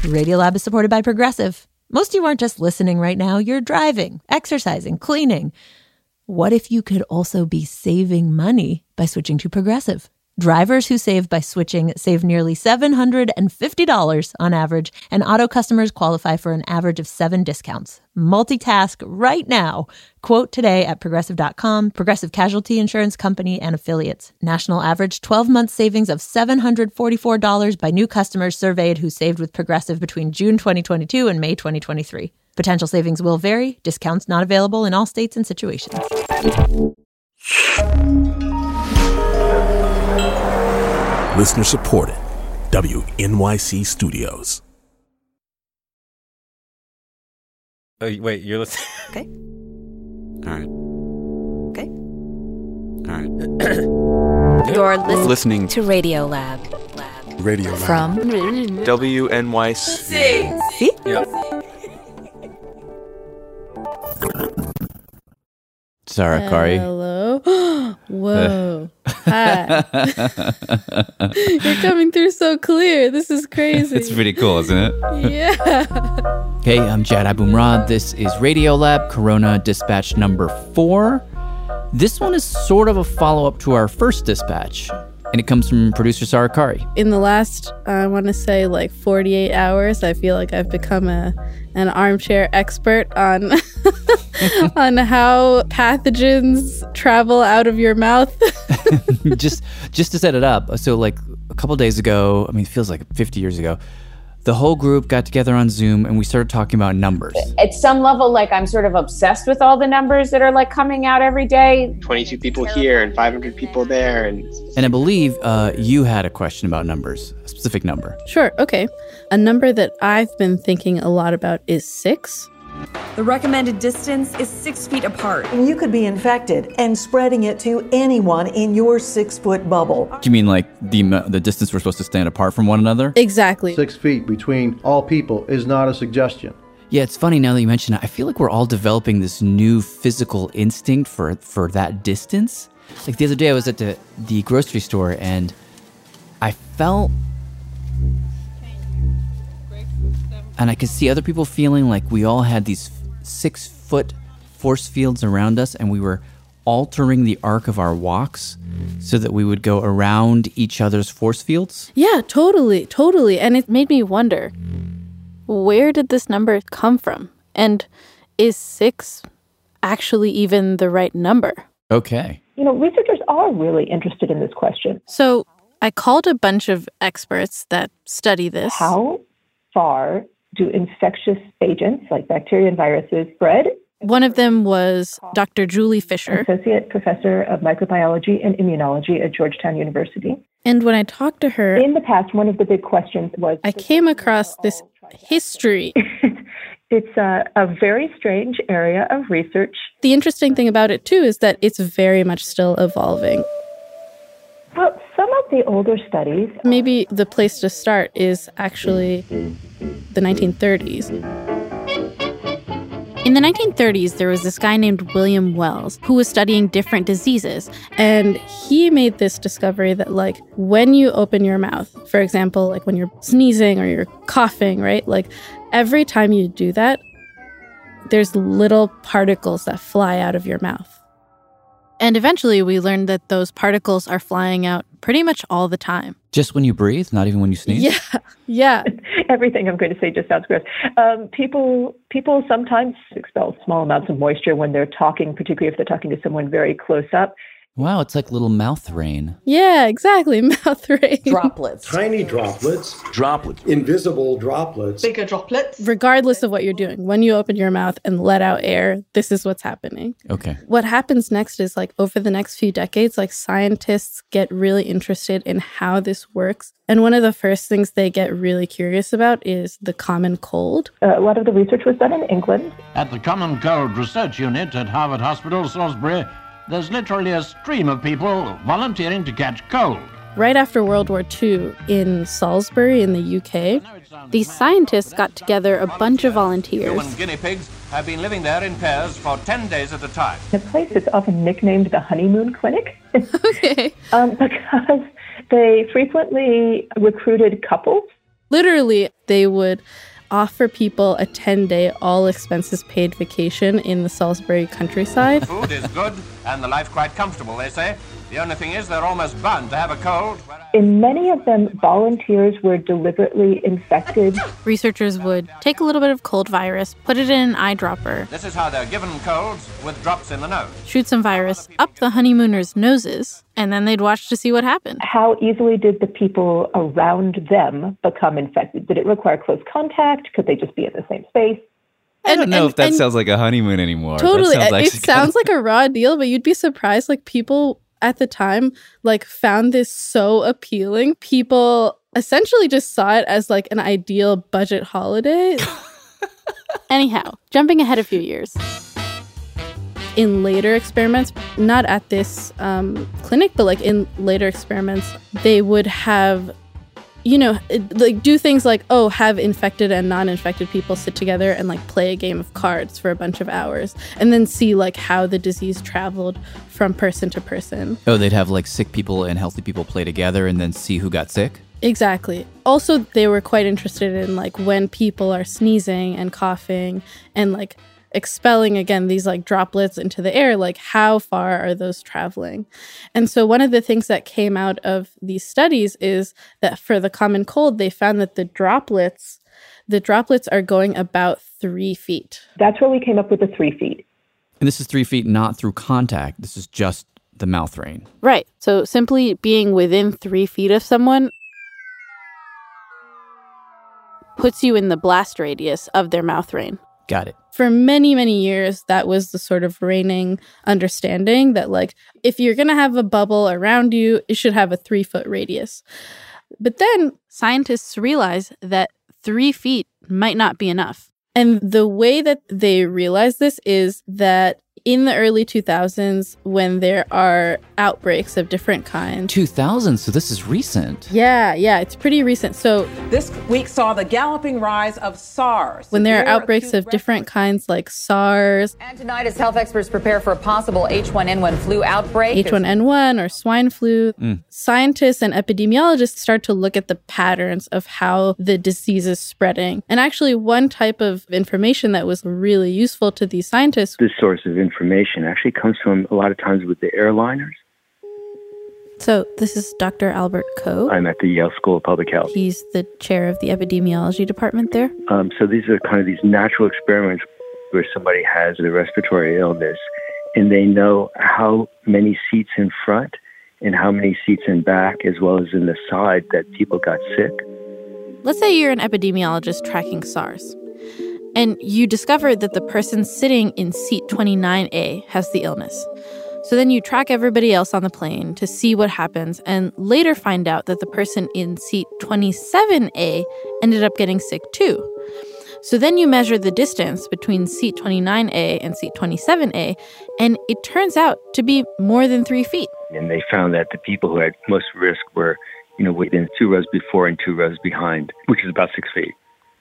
Radiolab is supported by Progressive. Most of you aren't just listening right now, you're driving, exercising, cleaning. What if you could also be saving money by switching to Progressive? Drivers who save by switching save nearly $750 on average, and auto customers qualify for an average of 7 discounts. Multitask right now. Quote today at Progressive.com, Progressive Casualty Insurance Company and Affiliates. National average 12-month savings of $744 by new customers surveyed who saved with Progressive between June 2022 and May 2023. Potential savings will vary. Discounts not available in all states and situations. Listener supported. WNYC Studios. Oh, wait, you're listening? Okay. All right. Okay. All right. You're Listening to Radiolab. Radio Lab. From WNYC. See? Yep. Sarah Kari. Hello. Whoa. Hi. You're coming through so clear. This is crazy. It's pretty cool, isn't it? Yeah. Hey, I'm Jad Abumrad. This is Radiolab Corona Dispatch number 4. This one is sort of a follow-up to our first dispatch, and it comes from producer Sarah Kari. In the last, I want to say, 48 hours, I feel like I've become an armchair expert on on how pathogens travel out of your mouth. just to set it up, so a couple days ago, it feels like 50 years ago, the whole group got together on Zoom and we started talking about numbers. At some level, I'm sort of obsessed with all the numbers that are coming out every day. 22 people here and 500 people there. And I believe you had a question about numbers, a specific number. Sure, okay. A number that I've been thinking a lot about is 6. The recommended distance is 6 feet apart. You could be infected and spreading it to anyone in your 6-foot bubble. Do you mean the distance we're supposed to stand apart from one another? Exactly. 6 feet between all people is not a suggestion. Yeah, it's funny now that you mention it. I feel like we're all developing this new physical instinct for that distance. The other day I was at the grocery store and I felt... And I could see other people feeling like we all had these 6-foot force fields around us and we were altering the arc of our walks so that we would go around each other's force fields. Yeah, totally. And it made me wonder, where did this number come from? And is 6 actually even the right number? Okay. Researchers are really interested in this question. So I called a bunch of experts that study this. How far do infectious agents like bacteria and viruses spread? One of them was Dr. Julie Fisher, Associate Professor of Microbiology and Immunology at Georgetown University. And when I talked to her... In the past, one of the big questions was... I came across this history. It's a very strange area of research. The interesting thing about it, too, is that it's very much still evolving. Well, some of the older studies... Maybe the place to start is actually the 1930s. In the 1930s, there was this guy named William Wells who was studying different diseases. And he made this discovery that, when you open your mouth, for example, when you're sneezing or you're coughing, right? Every time you do that, there's little particles that fly out of your mouth. And eventually we learned that those particles are flying out pretty much all the time. Just when you breathe, not even when you sneeze? Yeah. Everything I'm going to say just sounds gross. People sometimes expel small amounts of moisture when they're talking, particularly if they're talking to someone very close up. Wow, it's like little mouth rain. Yeah, exactly. Mouth rain. Droplets. Tiny droplets. Droplets. Invisible droplets. Bigger droplets. Regardless of what you're doing, when you open your mouth and let out air, this is what's happening. Okay. What happens next is over the next few decades, scientists get really interested in how this works. And one of the first things they get really curious about is the common cold. A lot of the research was done in England. At the Common Cold Research Unit at Harvard Hospital, Salisbury, there's literally a stream of people volunteering to catch cold. Right after World War II in Salisbury in the UK, these scientists got together a bunch of volunteers. Human guinea pigs have been living there in pairs for 10 days at a time. A place that's often nicknamed the honeymoon clinic. Okay. Because they frequently recruited couples Literally, they would offer people a 10-day all-expenses-paid vacation in the Salisbury countryside. Food is good and the life quite comfortable, they say. The only thing is they're almost bound to have a cold. In many of them, volunteers were deliberately infected. Researchers would take a little bit of cold virus, put it in an eyedropper. This is how they're given colds, with drops in the nose. Shoot some virus up the honeymooners' noses, and then they'd watch to see what happened. How easily did the people around them become infected? Did it require close contact? Could they just be in the same space? I don't know if that sounds like a honeymoon anymore. Totally. It sounds like a raw deal, but you'd be surprised. Like, people at the time, like, found this so appealing. People essentially just saw it as like an ideal budget holiday. Anyhow, jumping ahead a few years. In later experiments, not at this clinic, but like in later experiments, they would have, you know, like do things like, have infected and non-infected people sit together and like play a game of cards for a bunch of hours and then see like how the disease traveled from person to person. Oh, they'd have like sick people and healthy people play together and then see who got sick? Exactly. Also, they were quite interested in like when people are sneezing and coughing and like expelling, again, these like droplets into the air, like how far are those traveling? And so one of the things that came out of these studies is that for the common cold, they found that the droplets are going about 3 feet. That's where we came up with the 3 feet. And this is 3 feet not through contact. This is just the mouth rain. Right. So simply being within 3 feet of someone puts you in the blast radius of their mouth rain. Got it. For many, many years, that was the sort of reigning understanding that, like, if you're going to have a bubble around you, it should have a 3-foot radius. But then scientists realize that 3 feet might not be enough. And the way that they realize this is that in the early 2000s, when there are outbreaks of different kinds. 2000, so this is recent. Yeah, it's pretty recent. So this week saw the galloping rise of SARS. When there are outbreaks of different kinds like SARS. And tonight, as health experts prepare for a possible H1N1 flu outbreak. H1N1 or swine flu. Scientists and epidemiologists start to look at the patterns of how the disease is spreading. And actually, one type of information that was really useful to these scientists. This source of information actually comes from a lot of times with the airliners. So this is Dr. Albert Koh. I'm at the Yale School of Public Health. He's the chair of the epidemiology department there. So these are kind of these natural experiments where somebody has a respiratory illness and they know how many seats in front and how many seats in back as well as in the side that people got sick. Let's say you're an epidemiologist tracking SARS. And you discover that the person sitting in seat 29A has the illness. So then you track everybody else on the plane to see what happens and later find out that the person in seat 27A ended up getting sick too. So then you measure the distance between seat 29A and seat 27A, and it turns out to be more than 3 feet. And they found that the people who had most risk were, within 2 rows before and 2 rows behind, which is about 6 feet.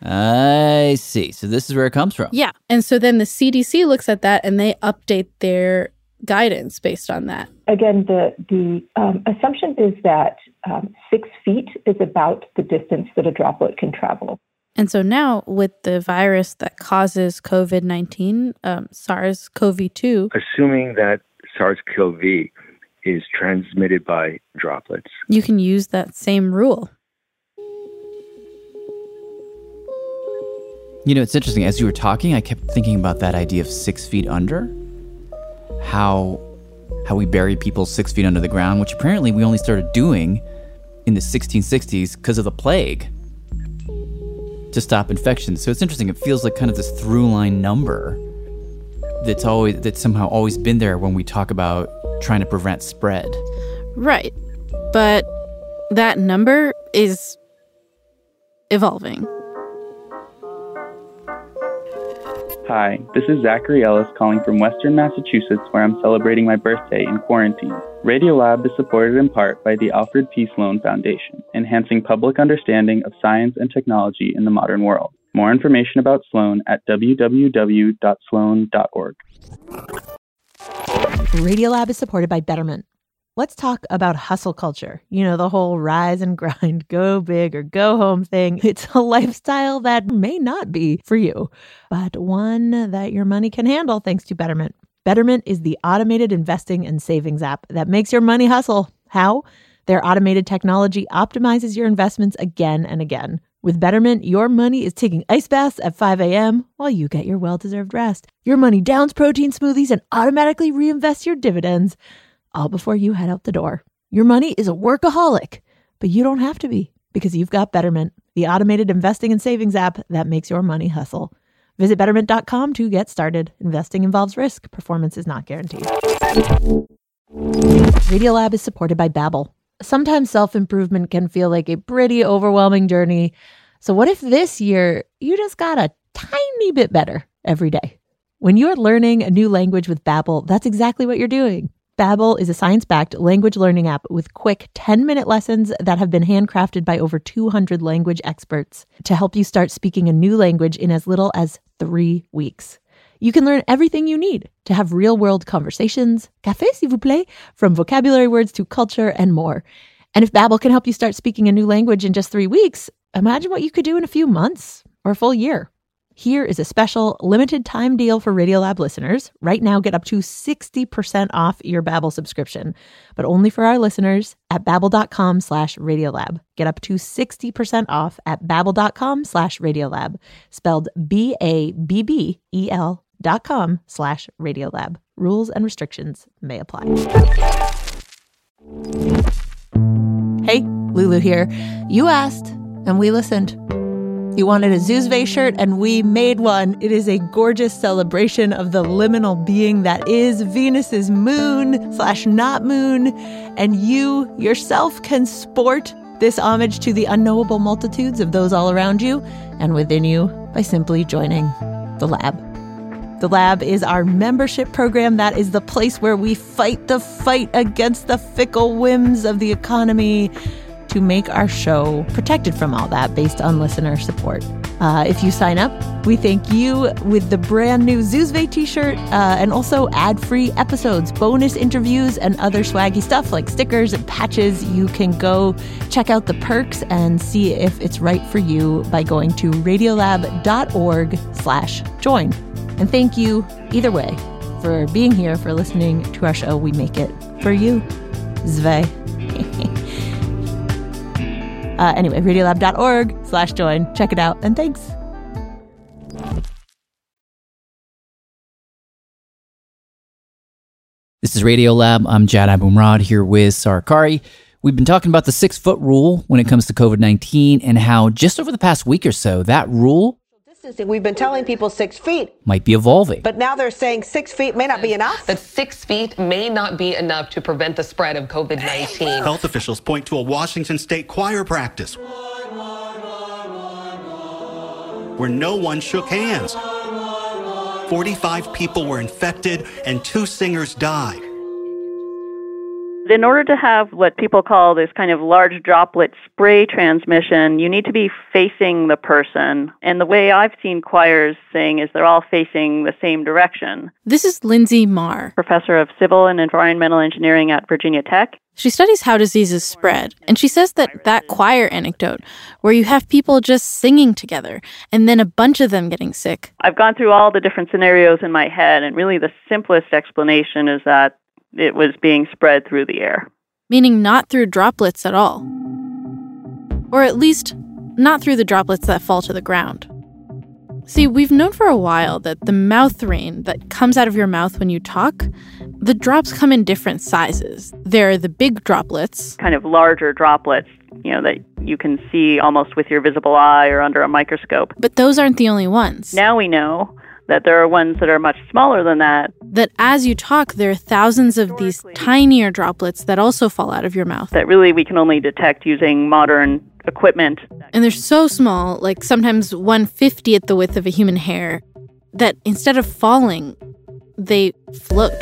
I see. So this is where it comes from. Yeah. And so then the CDC looks at that and they update their guidance based on that. Again, the assumption is that 6 feet is about the distance that a droplet can travel. And so now with the virus that causes COVID-19, SARS-CoV-2. Assuming that SARS-CoV is transmitted by droplets. You can use that same rule. It's interesting. As you were talking, I kept thinking about that idea of 6 feet under. How we bury people 6 feet under the ground, which apparently we only started doing in the 1660s because of the plague to stop infections. So it's interesting. It feels like kind of this through line number that's somehow always been there when we talk about trying to prevent spread. Right. But that number is evolving. Hi, this is Zachary Ellis calling from Western Massachusetts, where I'm celebrating my birthday in quarantine. Radiolab is supported in part by the Alfred P. Sloan Foundation, enhancing public understanding of science and technology in the modern world. More information about Sloan at www.sloan.org. Radiolab is supported by Betterment. let's talk about hustle culture. You know, the whole rise and grind, go big or go home thing. It's a lifestyle that may not be for you, but one that your money can handle thanks to Betterment. Betterment is the automated investing and savings app that makes your money hustle. How? Their automated technology optimizes your investments again and again. With Betterment, your money is taking ice baths at 5 a.m. while you get your well-deserved rest. Your money downs protein smoothies and automatically reinvests your dividends, all before you head out the door. Your money is a workaholic, but you don't have to be, because you've got Betterment, the automated investing and savings app that makes your money hustle. Visit Betterment.com to get started. Investing involves risk. Performance is not guaranteed. Radiolab is supported by Babbel. Sometimes self-improvement can feel like a pretty overwhelming journey. So what if this year you just got a tiny bit better every day? When you're learning a new language with Babbel, that's exactly what you're doing. Babbel is a science-backed language learning app with quick 10-minute lessons that have been handcrafted by over 200 language experts to help you start speaking a new language in as little as 3 weeks. You can learn everything you need to have real-world conversations, café s'il vous plaît, from vocabulary words to culture and more. And if Babbel can help you start speaking a new language in just 3 weeks, imagine what you could do in a few months or a full year. Here is a special limited time deal for Radiolab listeners. Right now, get up to 60% off your Babbel subscription, but only for our listeners at babbel.com/Radiolab. Get up to 60% off at babbel.com/Radiolab, spelled BABBEL.com/Radiolab. Rules and restrictions may apply. Hey, Lulu here. You asked, and we listened. You wanted a Zuzve shirt, and we made one. It is a gorgeous celebration of the liminal being that is Venus's moon/not moon, and you yourself can sport this homage to the unknowable multitudes of those all around you and within you by simply joining the Lab. The Lab is our membership program that is the place where we fight the fight against the fickle whims of the economy to make our show protected from all that based on listener support. If you sign up, we thank you with the brand new Zuzve t-shirt and also ad-free episodes, bonus interviews, and other swaggy stuff like stickers and patches. You can go check out the perks and see if it's right for you by going to radiolab.org/join. And thank you either way for being here, for listening to our show. We make it for you. Zve. Anyway, radiolab.org/join. Check it out, and thanks. This is Radiolab. I'm Jad Abumrad here with Sarah Qari. We've been talking about the 6-foot rule when it comes to COVID-19 and how just over the past week or so, that rule we've been telling people 6 feet might be evolving. But now they're saying 6 feet may not be enough. That 6 feet may not be enough to prevent the spread of COVID-19. Health officials point to a Washington state choir practice where no one shook hands. 45 people were infected and 2 singers died. In order to have what people call this kind of large droplet spray transmission, you need to be facing the person. And the way I've seen choirs sing is they're all facing the same direction. This is Lindsay Marr, professor of civil and environmental engineering at Virginia Tech. She studies how diseases spread, and she says that choir anecdote, where you have people just singing together, and then a bunch of them getting sick. I've gone through all the different scenarios in my head, and really the simplest explanation is that it was being spread through the air. Meaning not through droplets at all. Or at least, not through the droplets that fall to the ground. See, we've known for a while that the mouth rain that comes out of your mouth when you talk, the drops come in different sizes. There are the big droplets. Kind of larger droplets, that you can see almost with your visible eye or under a microscope. But those aren't the only ones. Now we know that there are ones that are much smaller than that. That as you talk, there are thousands of these tinier droplets that also fall out of your mouth. That really we can only detect using modern equipment. And they're so small, like sometimes 1/50th the width of a human hair, that instead of falling, they float.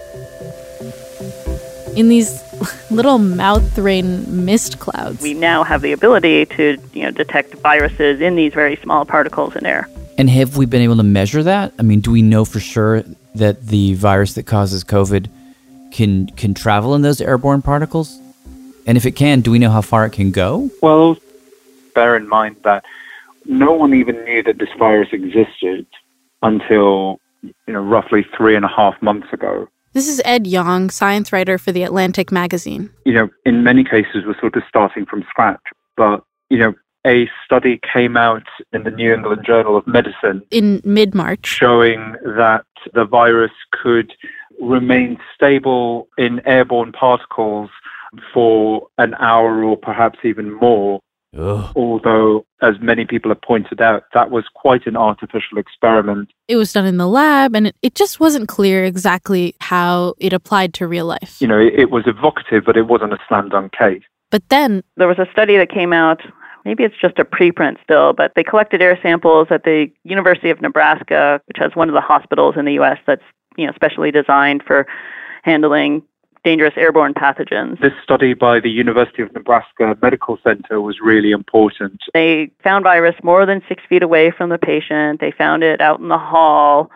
In these little mouth rain mist clouds. We now have the ability to, detect viruses in these very small particles in air. And have we been able to measure that? I mean, do we know for sure that the virus that causes COVID can travel in those airborne particles? And if it can, do we know how far it can go? Well, bear in mind that no one even knew that this virus existed until, roughly 3.5 months ago. This is Ed Yong, science writer for The Atlantic magazine. In many cases, we're sort of starting from scratch. But, a study came out in the New England Journal of Medicine in mid-March showing that the virus could remain stable in airborne particles for an hour or perhaps even more. Ugh. Although, as many people have pointed out, that was quite an artificial experiment. It was done in the lab, and it just wasn't clear exactly how it applied to real life. It was evocative, but it wasn't a slam dunk case. But then there was a study that came out, maybe it's just a preprint still, but they collected air samples at the University of Nebraska, which has one of the hospitals in the U.S. that's specially designed for handling dangerous airborne pathogens. This study by the University of Nebraska Medical Center was really important. They found virus more than 6 feet away from the patient. They found it out in the hall.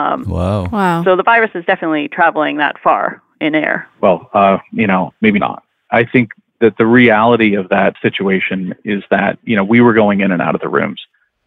Wow. So the virus is definitely traveling that far in air. Well, maybe not. I think that the reality of that situation is that, we were going in and out of the rooms.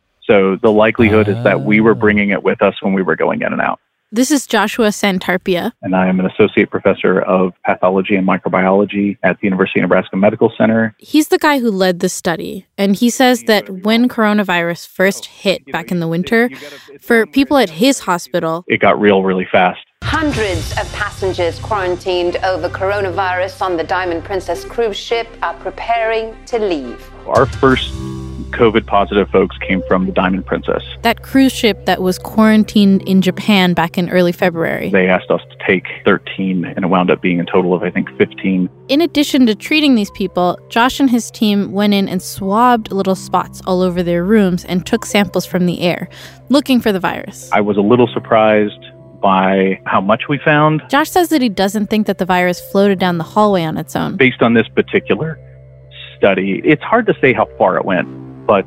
So the likelihood is that we were bringing it with us when we were going in and out. This is Joshua Santarpia. And I am an associate professor of pathology and microbiology at the University of Nebraska Medical Center. He's the guy who led the study. And he says that when coronavirus first hit back in the winter, for people at his hospital, it got real really fast. Hundreds of passengers quarantined over coronavirus on the Diamond Princess cruise ship are preparing to leave. Our first COVID positive folks came from the Diamond Princess. That cruise ship that was quarantined in Japan back in early February. They asked us to take 13, and it wound up being a total of, 15. In addition to treating these people, Josh and his team went in and swabbed little spots all over their rooms and took samples from the air, looking for the virus. I was a little surprised by how much we found. Josh says that he doesn't think that the virus floated down the hallway on its own. Based on this particular study, it's hard to say how far it went. But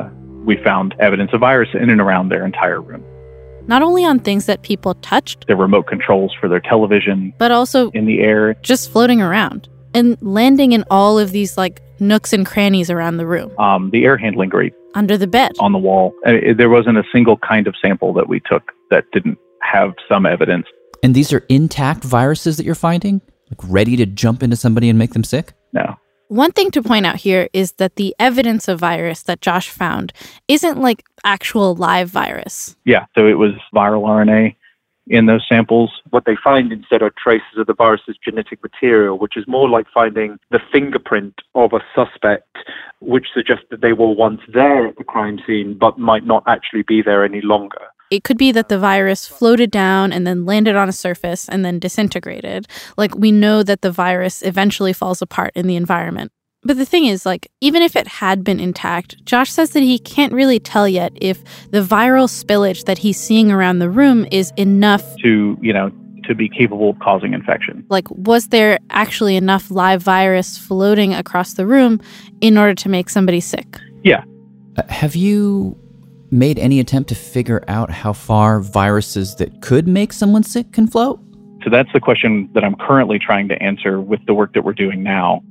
we found evidence of virus in and around their entire room. Not only on things that people touched, their remote controls for their television, but also in the air, just floating around and landing in all of these nooks and crannies around the room. The air handling grate. Under the bed. On the wall. There wasn't a single kind of sample that we took that didn't have some evidence. And these are intact viruses that you're finding? Ready to jump into somebody and make them sick? No. One thing to point out here is that the evidence of virus that Josh found isn't actual live virus. Yeah, so it was viral RNA in those samples. What they find instead are traces of the virus's genetic material, which is more like finding the fingerprint of a suspect, which suggests that they were once there at the crime scene, but might not actually be there any longer. It could be that the virus floated down and then landed on a surface and then disintegrated. We know that the virus eventually falls apart in the environment. But the thing is, even if it had been intact, Josh says that he can't really tell yet if the viral spillage that he's seeing around the room is enough to be capable of causing infection. Was there actually enough live virus floating across the room in order to make somebody sick? Yeah. Have you made any attempt to figure out how far viruses that could make someone sick can float? So that's the question that I'm currently trying to answer with the work that we're doing now.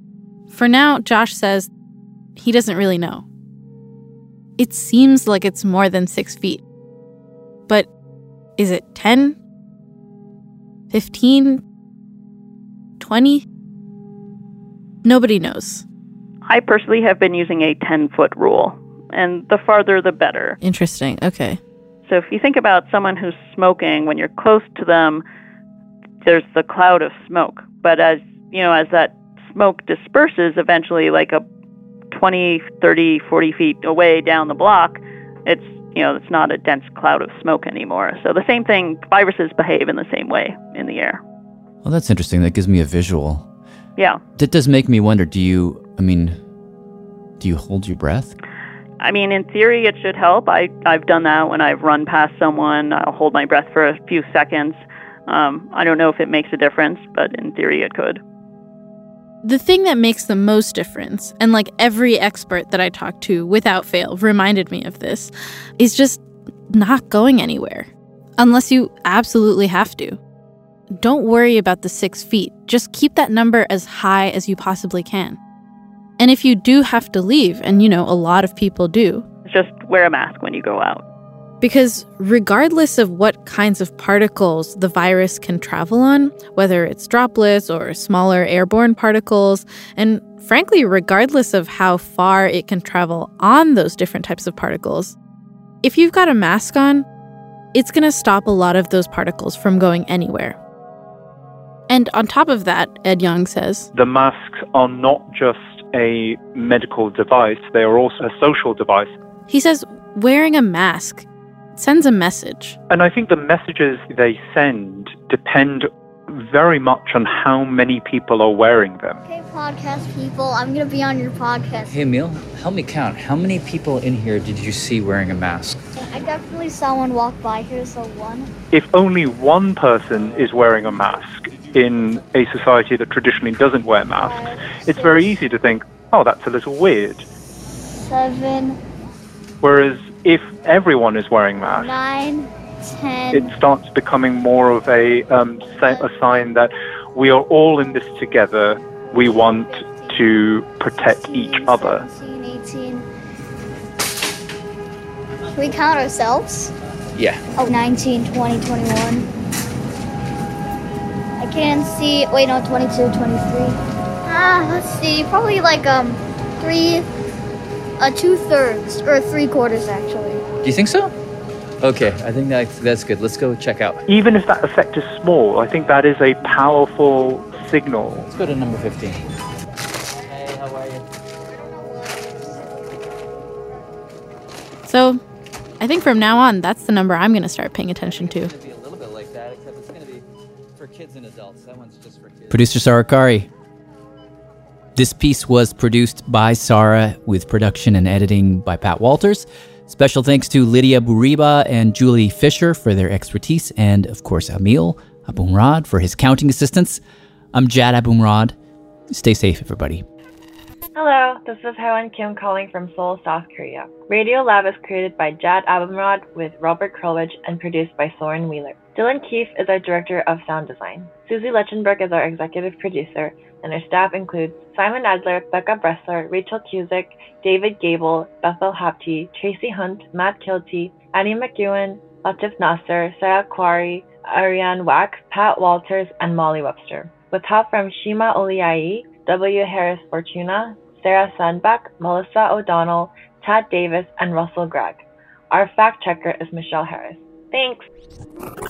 For now, Josh says he doesn't really know. It seems like it's more than 6 feet. But is it 10? 15? 20? Nobody knows. I personally have been using a 10-foot rule. And the farther, the better. Interesting. Okay. So if you think about someone who's smoking, when you're close to them, there's the cloud of smoke. But as that smoke disperses eventually, a 20, 30, 40 feet away down the block, it's not a dense cloud of smoke anymore. So the same thing, viruses behave in the same way in the air. Well, that's interesting. That gives me a visual. Yeah. That does make me wonder, do you hold your breath? In theory, it should help. I've done that when I've run past someone. I'll hold my breath for a few seconds. I don't know if it makes a difference, but in theory, it could. The thing that makes the most difference, and every expert that I talked to without fail reminded me of this, is just not going anywhere. Unless you absolutely have to. don't worry about the 6 feet. Just keep that number as high as you possibly can. And if you do have to leave, and a lot of people do, just wear a mask when you go out. Because regardless of what kinds of particles the virus can travel on, whether it's droplets or smaller airborne particles, and frankly, regardless of how far it can travel on those different types of particles, if you've got a mask on, it's going to stop a lot of those particles from going anywhere. And on top of that, Ed Yong says, the masks are not just a medical device, they are also a social device. He says wearing a mask sends a message. And I think the messages they send depend very much on how many people are wearing them. Hey, podcast people, I'm going to be on your podcast. Hey, Emil, help me count. How many people in here did you see wearing a mask? I definitely saw one walk by here, so one. If only one person is wearing a mask in a society that traditionally doesn't wear masks, it's very easy to think, oh, that's a little weird. 7. Whereas if everyone is wearing masks, 9, 10. It starts becoming more of a sign that we are all in this together. We want to protect 18, each other. 17, 18. Should we count ourselves? Yeah. Oh, 19, 20, 21. I can't see. Wait, no, 22, 23. Let's see. Probably like 2/3 or 3/4 actually. Do you think so? Okay, I think that's good. Let's go check out. Even if that effect is small, I think that is a powerful signal. Let's go to number 15. Hey, how are you? So, I think from now on, that's the number I'm going to start paying attention to. It's going to be a little bit like that, except it's going to be for kids and adults. That one's just for kids. Producer Sarah Kari. This piece was produced by Sarah with production and editing by Pat Walters. Special thanks to Lydia Buriba and Julie Fisher for their expertise, and of course Emil Abumrad for his counting assistance. I'm Jad Abumrad. Stay safe, everybody. Hello, this is Hyeon Kim calling from Seoul, South Korea. Radio Lab is created by Jad Abumrad with Robert Krulwich and produced by Soren Wheeler. Dylan Keefe is our director of sound design. Susie Lechenberg is our executive producer, and our staff includes Simon Adler, Becca Bressler, Rachel Cusick, David Gable, Bethel Hapti, Tracy Hunt, Matt Kilty, Annie McEwen, Latif Nasser, Sarah Quarry, Ariane Wack, Pat Walters, and Molly Webster. With help from Shima Oliai, W. Harris Fortuna, Sarah Sandbach, Melissa O'Donnell, Tad Davis, and Russell Gregg. Our fact checker is Michelle Harris. Thanks.